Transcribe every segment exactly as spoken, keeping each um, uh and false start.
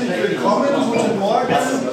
Herzlich willkommen, guten Morgen.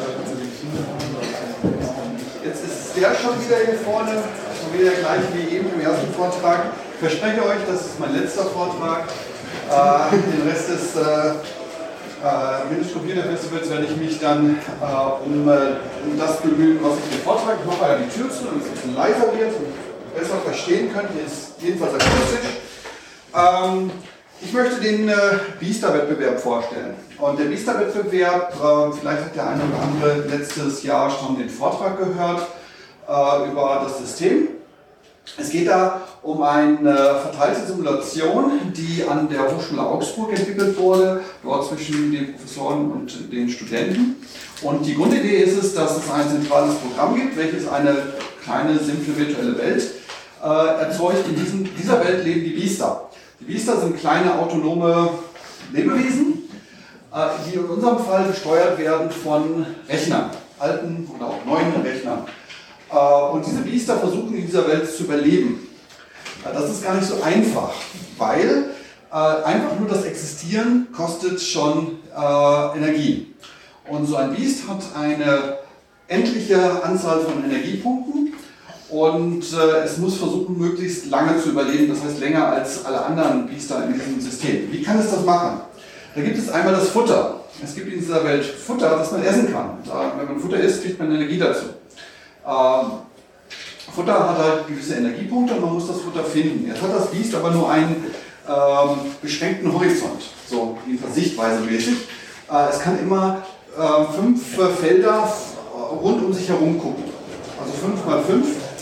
Jetzt ist der schon wieder hier vorne, schon wieder gleich wie eben im ersten Vortrag. Ich verspreche euch, das ist mein letzter Vortrag. Äh, den Rest des äh, äh, Windows Computer Festivals werde ich mich dann äh, um, äh, um das bemühen, was ich hier vortrage. Ich mache mal die Tür zu, damit es ein bisschen leiser wird und besser verstehen könnt. Hier ist jedenfalls akustisch. Ähm, Ich möchte den äh, Biester-Wettbewerb vorstellen. Und der Biester-Wettbewerb, äh, vielleicht hat der eine oder andere letztes Jahr schon den Vortrag gehört äh, über das System. Es geht da um eine verteilte Simulation, die an der Hochschule Augsburg entwickelt wurde, dort zwischen den Professoren und den Studenten. Und die Grundidee ist es, dass es ein zentrales Programm gibt, welches eine kleine, simple virtuelle Welt äh, erzeugt. In diesem, dieser Welt leben die Biester. Die Biester sind kleine autonome Lebewesen, die in unserem Fall gesteuert werden von Rechnern, alten oder auch neuen Rechnern. Und diese Biester versuchen in dieser Welt zu überleben. Das ist gar nicht so einfach, weil einfach nur das Existieren kostet schon Energie. Und so ein Biest hat eine endliche Anzahl von Energiepunkten. Und äh, es muss versuchen, möglichst lange zu überleben, das heißt länger als alle anderen Biester in diesem System. Wie kann es das machen? Da gibt es einmal das Futter. Es gibt in dieser Welt Futter, das man essen kann. Da, wenn man Futter isst, kriegt man Energie dazu. Ähm, Futter hat halt gewisse Energiepunkte und man muss das Futter finden. Jetzt hat das Biest aber nur einen ähm, beschränkten Horizont, so jedenfalls sichtweisemäßig. Äh, es kann immer äh, fünf äh, Felder rund um sich herum gucken. Also fünf mal fünf.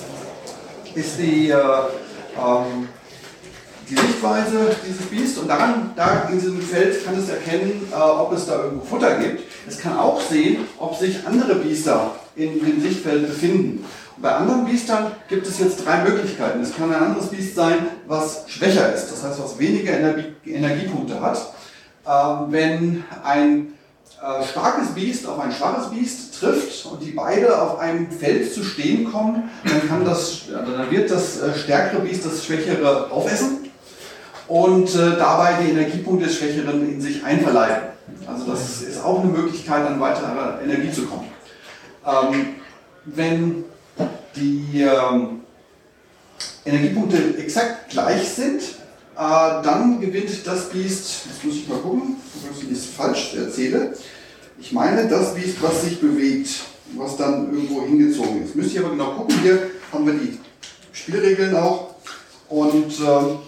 Ist die, äh, ähm, die Sichtweise dieses Biest und daran, da in diesem Feld kann es erkennen, äh, ob es da irgendwo Futter gibt. Es kann auch sehen, ob sich andere Biester in dem Sichtfeld befinden. Und bei anderen Biestern gibt es jetzt drei Möglichkeiten. Es kann ein anderes Biest sein, was schwächer ist, das heißt, was weniger Energie, Energiepunkte hat. Ähm, wenn ein äh, starkes Biest auf ein schwaches Biest trifft und die beide auf einem Feld zu stehen kommen, dann, kann das, dann wird das äh, stärkere Biest das schwächere aufessen und äh, dabei die Energiepunkte des Schwächeren in sich einverleiben. Also das ist auch eine Möglichkeit, an weitere Energie zu kommen. Ähm, wenn die ähm, Energiepunkte exakt gleich sind, äh, dann gewinnt das Biest, jetzt muss ich mal gucken, ob ich es falsch erzähle. Ich meine, das Biest, was sich bewegt, was dann irgendwo hingezogen ist. Müsst ihr aber genau gucken, hier haben wir die Spielregeln auch. Und ähm,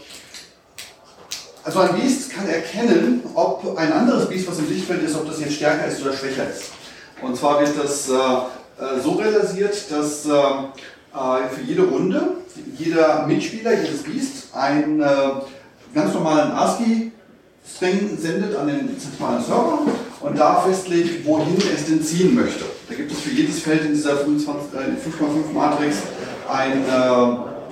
also ein Biest kann erkennen, ob ein anderes Biest, was im Sichtfeld ist, ob das jetzt stärker ist oder schwächer ist. Und zwar wird das äh, so realisiert, dass äh, für jede Runde jeder Mitspieler, jedes Biest, einen äh, ganz normalen ASCII-String sendet an den zentralen Server und da festlegt, wohin es denn ziehen möchte. Da gibt es für jedes Feld in dieser fünf mal fünf Matrix ein, äh,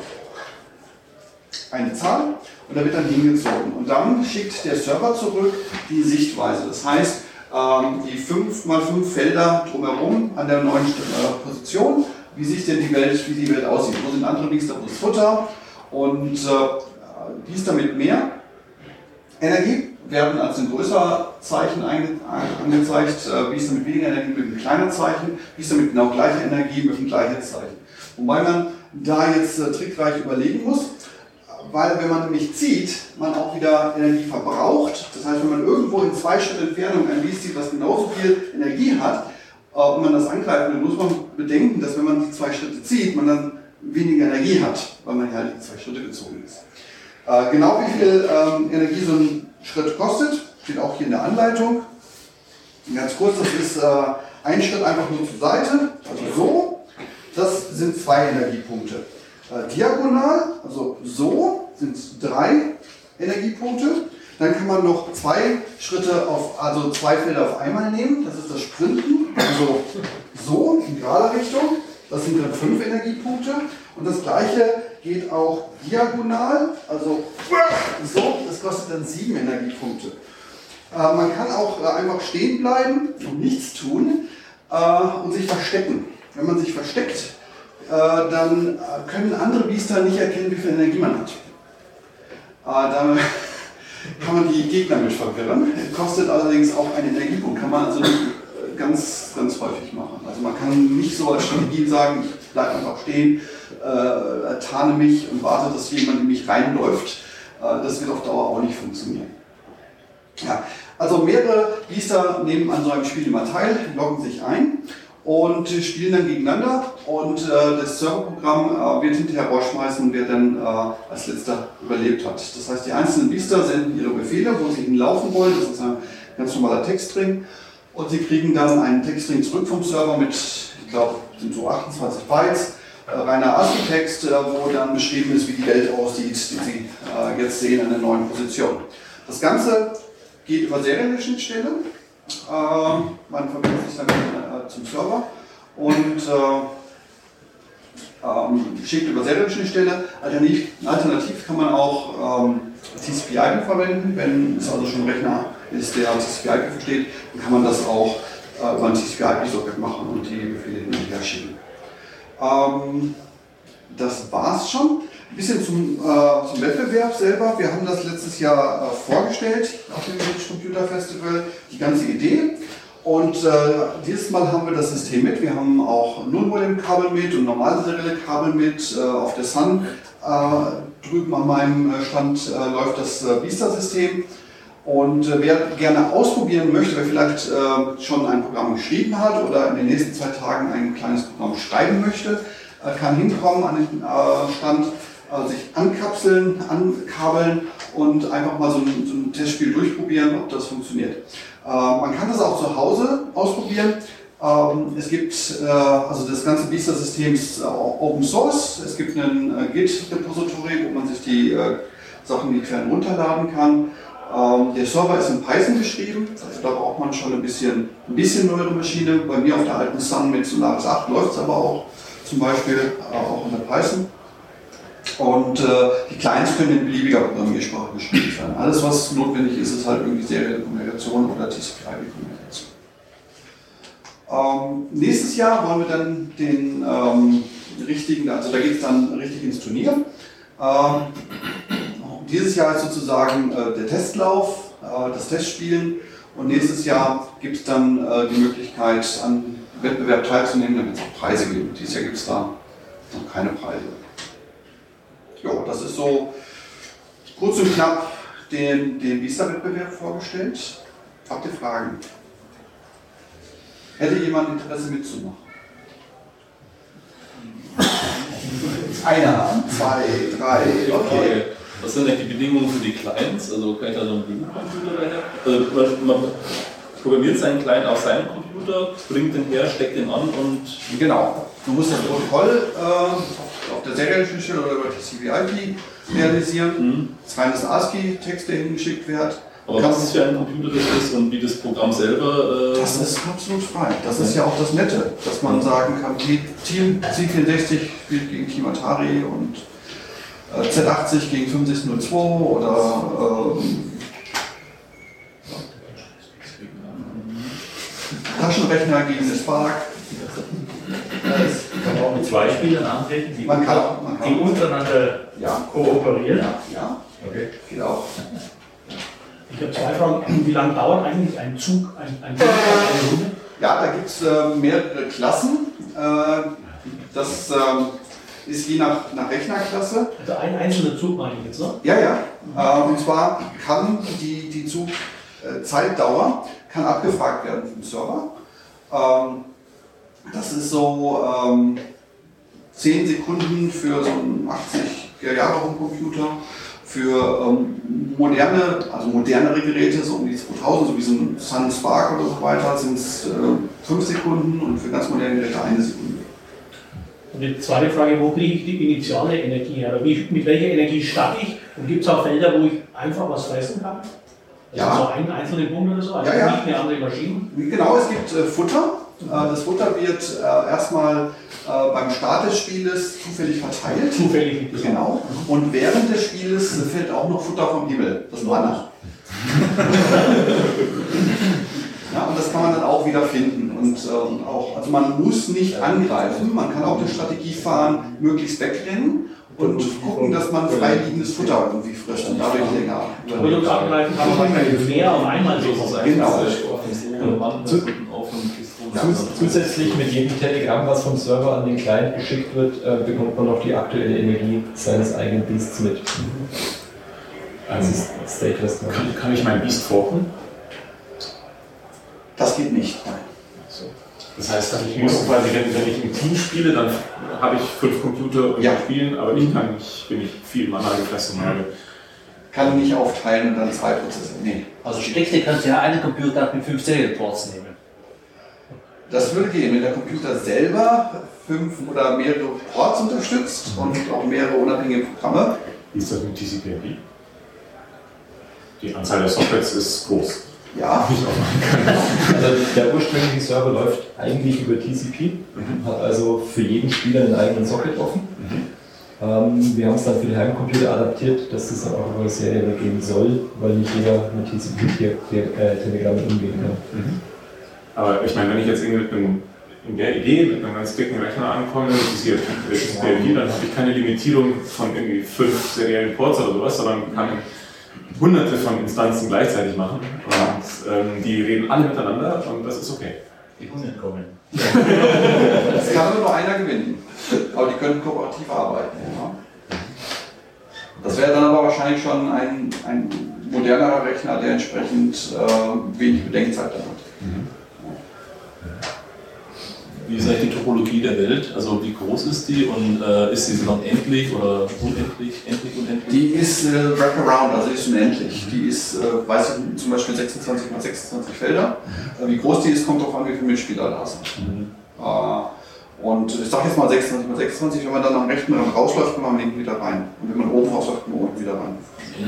eine Zahl und da wird dann hingezogen. Und dann schickt der Server zurück die Sichtweise. Das heißt, ähm, die fünf mal fünf Felder drumherum an der neuen äh, Position, wie sich denn die Welt, wie die Welt aussieht. Wo sind andere Biester, wo ist Futter und äh, Biester mit mehr Energie werden als ein größer Zeichen angezeigt, äh, Biester mit weniger Energie mit einem kleinen Zeichen, Biester mit genau gleicher Energie mit einem gleichen Zeichen. Wobei man da jetzt äh, trickreich überlegen muss, weil wenn man nämlich zieht, man auch wieder Energie verbraucht. Das heißt, wenn man irgendwo in zwei Schritt Entfernung ein Biest sieht, was genauso viel Energie hat, äh, und man das angreift, dann muss man bedenken, dass wenn man die zwei Schritte zieht, man dann weniger Energie hat, weil man halt die zwei Schritte gezogen ist. Äh, genau wie viel ähm, Energie so ein Schritt kostet, steht auch hier in der Anleitung. Ganz kurz, das ist äh, ein Schritt einfach nur zur Seite, also so. Das sind zwei Energiepunkte. Äh, diagonal, also so, sind drei Energiepunkte. Dann kann man noch zwei Schritte auf, also zwei Felder auf einmal nehmen. Das ist das Sprinten, also so in gerader Richtung. Das sind dann fünf Energiepunkte. Und das gleiche geht auch diagonal, also so, das kostet dann sieben Energiepunkte. Äh, man kann auch äh, einfach stehen bleiben und nichts tun äh, und sich verstecken. Wenn man sich versteckt, äh, dann können andere Biester nicht erkennen, wie viel Energie man hat. Äh, dann kann man die Gegner mit verwirren. Kostet allerdings auch einen Energiepunkt, kann man also ganz, ganz häufig machen. Also man kann nicht so als Strategie sagen, ich bleibe einfach stehen, äh, tarne mich und warte, dass jemand in mich reinläuft. Äh, das wird auf Dauer auch nicht funktionieren. Ja, also mehrere Biester nehmen an so einem Spiel immer teil, loggen sich ein und spielen dann gegeneinander und äh, das Serverprogramm äh, wird hinterher rausschmeißen, wer dann äh, als letzter überlebt hat. Das heißt, die einzelnen Biester senden ihre Befehle, wo sie hinlaufen wollen, das ist ein ganz normaler Textstring und sie kriegen dann einen Textstring zurück vom Server mit, ich glaube, sind so achtundzwanzig Bytes, äh, reiner ASCII-Text, äh, wo dann beschrieben ist, wie die Welt aussieht, die sie äh, jetzt sehen an der neuen Position. Das Ganze geht über serielle Schnittstelle. Äh, man verbindet sich dann äh, zum Server und äh, ähm, schickt über serielle Schnittstelle. Alternativ, alternativ kann man auch ähm, T C P I P verwenden. Wenn es also schon ein Rechner ist, der T C P I P versteht, dann kann man das auch äh, über ein T C P I P-Socket machen und die Befehle hin und her schicken. Ähm, das war's schon. Ein bisschen zum, äh, zum Wettbewerb selber. Wir haben das letztes Jahr äh, vorgestellt auf dem British Computer Festival, die ganze Idee. Und äh, dieses Mal haben wir das System mit. Wir haben auch Null-Modem-Kabel mit und normale serielle Kabel mit. Äh, auf der Sun äh, drüben an meinem Stand äh, läuft das äh, Biester-System. Und äh, wer gerne ausprobieren möchte, wer vielleicht äh, schon ein Programm geschrieben hat oder in den nächsten zwei Tagen ein kleines Programm schreiben möchte, äh, kann hinkommen an den äh, Stand, äh, sich ankapseln, ankabeln und einfach mal so ein, so ein Testspiel durchprobieren, ob das funktioniert. Äh, man kann das auch zu Hause ausprobieren. Ähm, es gibt, äh, also das ganze Biester-System ist äh, Open Source. Es gibt ein äh, Git-Repository, wo man sich die äh, Sachen, die Quellen runterladen kann. Ähm, der Server ist in Python geschrieben, also da braucht man schon ein bisschen, ein bisschen neuere Maschine. Bei mir auf der alten Sun mit Solaris acht läuft es aber auch zum Beispiel äh, auch unter Python. Und äh, die Clients können in beliebiger Programmiersprache geschrieben werden. Alles, was notwendig ist, ist halt irgendwie serielle Kommunikation oder T C P I P-Kommunikation. Ähm, nächstes Jahr wollen wir dann den ähm, richtigen, also da geht es dann richtig ins Turnier. Ähm, dieses Jahr ist sozusagen äh, der Testlauf, äh, das Testspielen und nächstes Jahr gibt es dann äh, die Möglichkeit, an Wettbewerb teilzunehmen, damit es auch Preise gibt. Dieses Jahr gibt es da noch keine Preise. Ja, das ist so kurz und knapp den, den Biester-Wettbewerb vorgestellt. Habt ihr Fragen? Hätte jemand Interesse mitzumachen? Einer, zwei, drei, okay. Was sind denn die Bedingungen für die Clients? Also kann ich da so einen Bluecomputer daher? Also man programmiert seinen Client auf seinen Computer, bringt den her, steckt den an und... Genau. Du musst das Protokoll äh, auf der seriellen Schnittstelle oder über T C P I P realisieren. Mhm. Das ist reines ASCII-Text, der hingeschickt wird. Aber was ist für ein Computer das ist und wie das Programm selber... Äh das ist absolut frei. Das ist ja auch das Nette, dass man sagen kann, Team C vierundsechzig spielt gegen Team Atari und äh, Z achtzig gegen fünfundsechzig null zwei oder ähm, Taschenrechner gegen den Spark. Kann man auch mit zwei Spielern antreten, die, man kann, man kann die untereinander ja. kooperieren? Ja, ja. Okay. Geht auch. Ich habe zwei Fragen. Wie lange dauert eigentlich ein Zug, ein, ein Zug, eine Runde? Ja, da gibt es äh, mehrere Klassen. Äh, das äh, ist je nach, nach Rechnerklasse. Also ein einzelner Zug meine ich jetzt, ne? Ja, ja. Äh, und zwar kann die, die Zugzeitdauer kann abgefragt werden vom Server. Ähm, das ist so ähm, zehn Sekunden für so einen achtziger Jahre Computer. Für ähm, moderne, also modernere Geräte, so um die zweitausend, so wie so ein Sun Spark oder so weiter, sind es äh, fünf Sekunden und für ganz moderne Geräte eine Sekunde. Und die zweite Frage, wo kriege ich die initiale Energie her? Wie, mit welcher Energie starte ich? Und gibt es auch Felder, wo ich einfach was fressen kann? Also ja. So einen einzelnen Punkt oder so, also ja, ja. nicht eine andere Maschine? Genau, es gibt äh, Futter. Äh, das Futter wird äh, erstmal äh, beim Start des Spieles zufällig verteilt. Zufällig, genau. Und während des Spieles fällt auch noch Futter vom Himmel, das Manna. Ja, und das kann man dann auch wieder finden. Und ähm, auch, also man muss nicht angreifen, man kann auch eine Strategie fahren, möglichst wegrennen und gucken, dass man freiliegendes Futter irgendwie frisst und dadurch länger. Produktabgreifen kann man wahrscheinlich mehr auf einmal so. Genau. Zus zusätzlich mit jedem Telegramm, was vom Server an den Client geschickt wird, äh, bekommt man noch die aktuelle Energie seines eigenen Beasts mit. Das ist stateless. Kann, kann ich mein Beast forken? Das geht nicht. Nein. Das heißt, ich muss quasi, wenn, wenn ich im Team spiele, dann habe ich fünf Computer und Ja. spielen, aber ich kann nicht, bin ich viel Mana gefressen habe. Kann nicht aufteilen und dann zwei Prozesse. Nee. Also Steckte kannst du ja einen Computer mit fünf Serienports nehmen. Das würde gehen, wenn der Computer selber fünf oder mehrere Ports unterstützt und auch mehrere unabhängige Programme. Wie ist das mit T C P I P? Die Anzahl der Sockets ist groß. Ja. Also der ursprüngliche Server läuft eigentlich über T C P, mhm. hat also für jeden Spieler einen eigenen Socket offen. Mhm. Ähm, wir haben es dann für die Heimcomputer adaptiert, dass das dann auch über Serie gehen soll, weil nicht jeder mit T C P-Telegramm umgehen kann. Mhm. Aber ich meine, wenn ich jetzt irgendwie mit einem, in der Idee mit einem ganz dicken Rechner ankomme, das hier das P L D, dann habe ich keine Limitierung von irgendwie fünf seriellen Ports oder sowas, sondern kann hunderte von Instanzen gleichzeitig machen und ähm, die reden alle miteinander und das ist okay. Die Hunde kommen. Es kann aber nur einer gewinnen, aber die können kooperativ arbeiten. Ja. Das wäre dann aber wahrscheinlich schon ein, ein modernerer Rechner, der entsprechend äh, wenig Bedenkzeit dann hat. Mhm. Wie ist eigentlich die Topologie der Welt? Also wie groß ist die und äh, ist sie dann endlich oder unendlich, endlich, unendlich? Die ist äh, Wraparound, also die ist unendlich. Die ist, äh, weiß ich, zum Beispiel sechsundzwanzig mal sechsundzwanzig Felder. Äh, wie groß die ist, kommt darauf an, wie viele Mitspieler da sind. Mhm. Äh, und ich sage jetzt mal sechsundzwanzig mal sechsundzwanzig, wenn man dann am rechten Rand rausläuft, kommt man am linken wieder rein. Und wenn man oben rausläuft, kommt man unten wieder rein.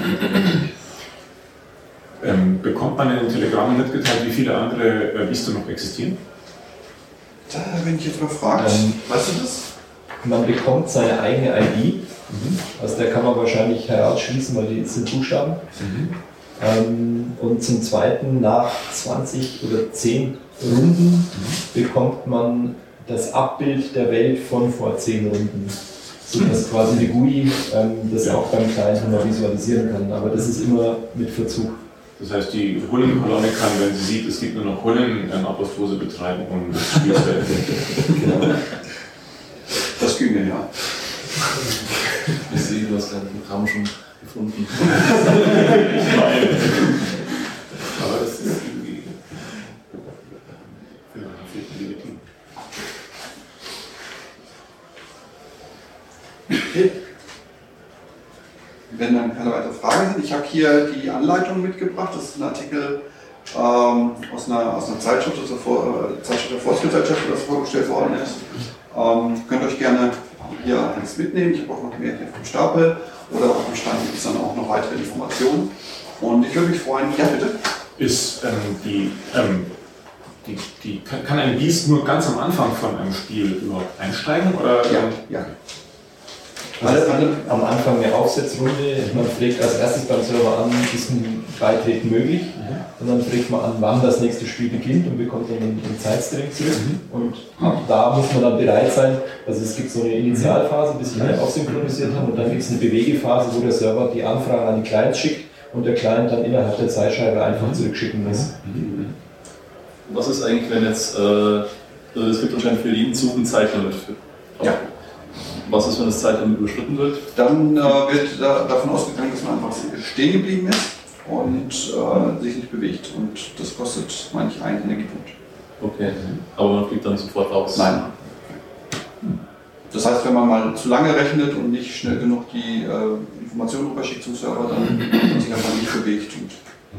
Ähm, bekommt man in den Telegrammen mitgeteilt, wie viele andere äh, Biester noch existieren? Da bin ich jetzt überfragt. Ähm, weißt du das? Man bekommt seine eigene I D, mhm. aus der kann man wahrscheinlich herausschließen, weil die sind Buchstaben. Mhm. Ähm, und zum Zweiten, nach zwanzig oder zehn Runden mhm. bekommt man das Abbild der Welt von vor zehn Runden. Sodass quasi die G U I ähm, das ja. auch beim Client noch visualisieren kann. Aber das ist immer mit Verzug. Das heißt, die Hullen-Kolonne kann, wenn sie sieht, es gibt nur noch Hullen, eine Apostose betreiben, um das Spiel zu enden. Genau. Das ging ja. Ich sehe, du hast dein Programm schon gefunden. Aber das ist irgendwie legitim. Okay. Wenn dann keine weiteren Fragen sind, ich habe hier die Anleitung mitgebracht. Das ist ein Artikel ähm, aus, einer, aus einer Zeitschrift, aus der Vor äh, Zeitschrift der Forstgesellschaft, das vorgestellt worden ist. Ähm, könnt euch gerne hier eins mitnehmen. Ich habe auch noch mehr hier vom Stapel. Oder auf dem Stand gibt es dann auch noch weitere Informationen. Und ich würde mich freuen, ja bitte. Ist ähm, die, ähm, die, die kann, kann ein Beast nur ganz am Anfang von einem Spiel überhaupt einsteigen? Oder? Ja, ja. Also am Anfang der Aufsetzrunde, man fragt als erstes beim Server an, ist ein Beitritt möglich? Mhm. Und dann fragt man an, wann das nächste Spiel beginnt und bekommt dann den, den Zeitstring zurück. Mhm. Und ab da muss man dann bereit sein, also es gibt so eine Initialphase, bis wir alle aufsynchronisiert haben, und dann gibt es eine Bewegephase, wo der Server die Anfrage an die Clients schickt und der Client dann innerhalb der Zeitscheibe einfach zurückschicken muss. Mhm. Was ist eigentlich, wenn jetzt, äh, es gibt wahrscheinlich für jeden Zug ein Zeitlimit für? Ja. Was ist, wenn das Zeitlimit überschritten wird? Dann äh, wird da, davon ausgegangen, dass man einfach stehen geblieben ist und äh, sich nicht bewegt. Und das kostet, meine ich, einen Energiepunkt. Okay, aber man fliegt dann nicht sofort raus? Nein. Das heißt, wenn man mal zu lange rechnet und nicht schnell genug die äh, Informationen rüberschickt zum Server, dann hat man sich einfach nicht bewegt. Und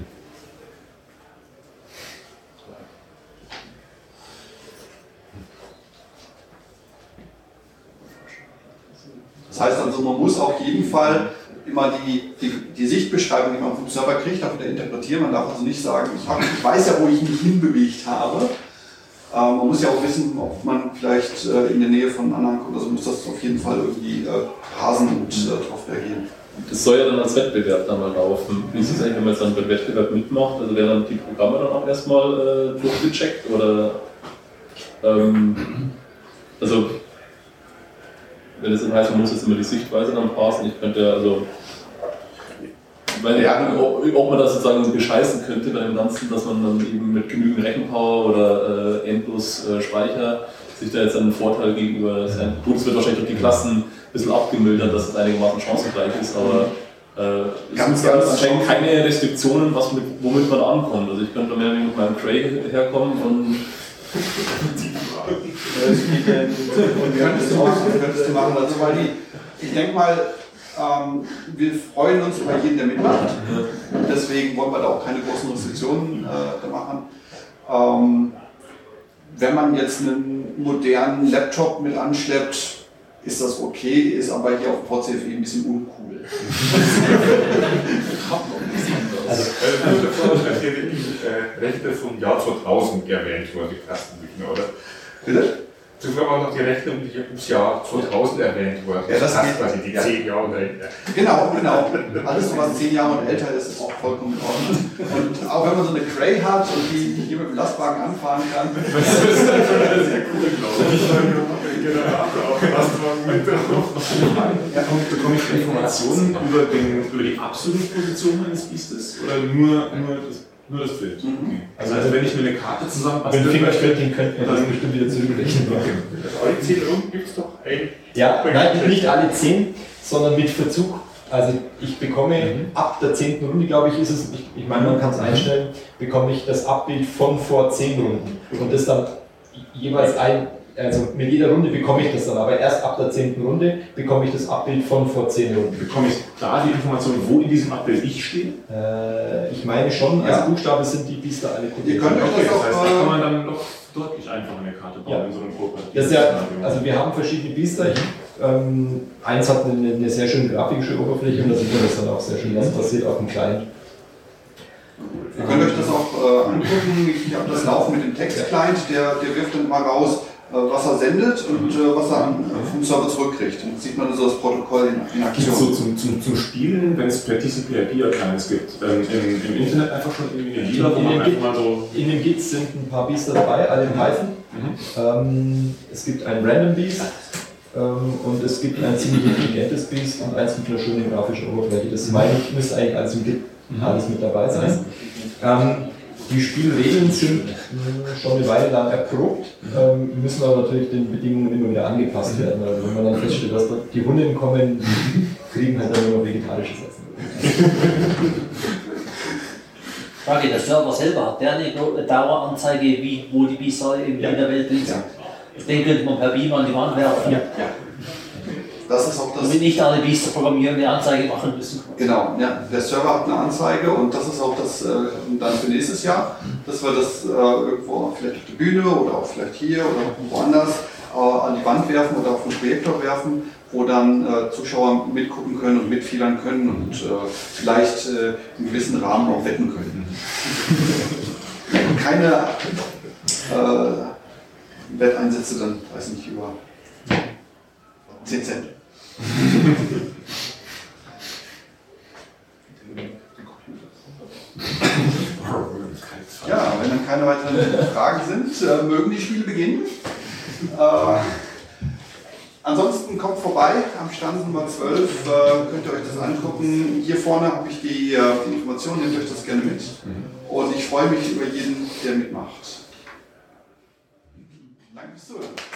das heißt also, man muss auf jeden Fall immer die, die, die Sichtbeschreibung, die man vom Server kriegt, auch wieder interpretieren. Man darf also nicht sagen, ich, hab, ich weiß ja, wo ich mich hinbewegt habe. Ähm, man muss ja auch wissen, ob man vielleicht äh, in der Nähe von anderen kommt. Also muss das auf jeden Fall irgendwie äh, rasen und äh, darauf reagieren. Das soll ja dann als Wettbewerb dann mal laufen. Wie ist es eigentlich, wenn man jetzt dann beim Wettbewerb mitmacht? Also werden dann die Programme dann auch erstmal äh, durchgecheckt? Oder ähm, also wenn es dann heißt, man muss jetzt immer die Sichtweise dann passen, ich könnte also, weil ja, ob, ob man das sozusagen bescheißen könnte bei dem Ganzen, dass man dann eben mit genügend Rechenpower oder äh, endlos äh, Speicher sich da jetzt einen Vorteil gegenüber sein. Gut, es wird wahrscheinlich durch die Klassen ein bisschen abgemildert, dass es einigermaßen chancengleich ist, aber äh, es gibt anscheinend keine Restriktionen, was mit, womit man ankommt. Also ich könnte mehr mit meinem Cray herkommen und könntest du machen, könntest du machen, also weil die, ich denke mal, ähm, wir freuen uns über jeden, der mitmacht, deswegen wollen wir da auch keine großen Restriktionen äh, machen. Ähm, wenn man jetzt einen modernen Laptop mit anschleppt, ist das okay, ist aber hier auf Pod C F E ein bisschen uncool. Also, äh, bevor hier die äh, Rechte vom Jahr zweitausend erwähnt wurden, die ersten Bücher, oder? Bitte? Zuvor waren noch die Rechte um das Jahr zweitausend erwähnt worden. Ja, das geht. quasi die zehn Jahre und älter. Genau, genau. Alles, was zehn Jahre und älter ist, ist auch vollkommen in Ordnung. Und auch wenn man so eine Cray hat und die hier mit dem Lastwagen anfahren kann. Das ist dann schon eine sehr coole, glaube ich. Ja, bekomme ich Informationen über, den, über die absolute Position meines Biestes oder nur, nur das? Nur das Bild. Mhm. Also, also wenn ich mir eine Karte zusammenbastle, mit Fingerschwert, könnten wir das bestimmt wieder zurückrechnen. Alle zehn Runden gibt es doch ein. Ja, nein, nicht alle zehn, sondern mit Verzug. Also ich bekomme mhm. ab der zehnten Runde, glaube ich, ist es, ich, ich meine, man kann es einstellen, bekomme ich das Abbild von vor zehn Runden. Und das dann jeweils ein, also mit jeder Runde bekomme ich das dann, aber erst ab der zehnten Runde bekomme ich das Abbild von vor zehn Runden. Bekomme ich klar die Information, wo in diesem Abbild ich stehe? Äh, ich meine schon, als ja. Buchstabe sind die Biester alle kodiert. Ihr könnt euch okay, das auch, das heißt, da kann man dann doch deutlich einfacher eine Karte bauen ja. in so einem kooperativen Das ist ja, also wir haben verschiedene Biester. Ich, ähm, eins hat eine, eine sehr schöne grafische Oberfläche und da sieht man das dann auch sehr schön, was passiert auf dem Client. Ihr könnt euch das auch äh, angucken. Ich habe das Laufen mit dem Text-Client, der, der wirft dann mal raus, was er sendet und äh, was er an, vom Server zurückkriegt. Und sieht man so das Protokoll in, in Aktion. So zum, zum, zum Spielen, wenn es per T C P I P-Clients gibt, ähm, im, im Internet einfach schon irgendwie eine Liga, wo man einfach mal so... In dem Git sind ein paar Biester dabei, alle in Python. Mhm. Ähm, es gibt ein Random Beast ähm, und es gibt ein ziemlich intelligentes Beast und eins mit einer schönen grafischen Oberfläche. Das meine ich, müsste eigentlich alles im Git mhm. alles mit dabei sein. Ähm, Die Spielregeln sind schon eine Weile lang erprobt, ähm, müssen aber natürlich den Bedingungen immer wieder angepasst werden. Also wenn man dann feststellt, dass die Hunden kommen, kriegen halt dann nur noch vegetarisches Essen. Frage, der Server selber, hat der eine Daueranzeige, wie, wo die Biester in ja. der Welt drin sind? Ja. Den könnte man per Beamer an die Wand werfen. Ja. Ja. Das ist auch das. Damit nicht alle Biester programmieren, eine Anzeige machen müssen. Genau, ja. Der Server hat eine Anzeige und das ist auch das äh, dann für nächstes Jahr, dass wir das äh, irgendwo vielleicht auf der Bühne oder auch vielleicht hier oder woanders äh, an die Wand werfen oder auf den Projektor werfen, wo dann äh, Zuschauer mitgucken können und mitfiebern können und äh, vielleicht äh, in gewissen Rahmen auch wetten können. Keine äh, Wetteinsätze dann, weiß nicht, über zehn Cent. Ja, wenn dann keine weiteren Fragen sind, äh, mögen die Spiele beginnen. Äh, ansonsten kommt vorbei, am Stand Nummer zwölf, äh, könnt ihr euch das angucken. Hier vorne habe ich die, äh, die Informationen, nehmt euch das gerne mit. Und ich freue mich über jeden, der mitmacht. Danke fürs Zuhören.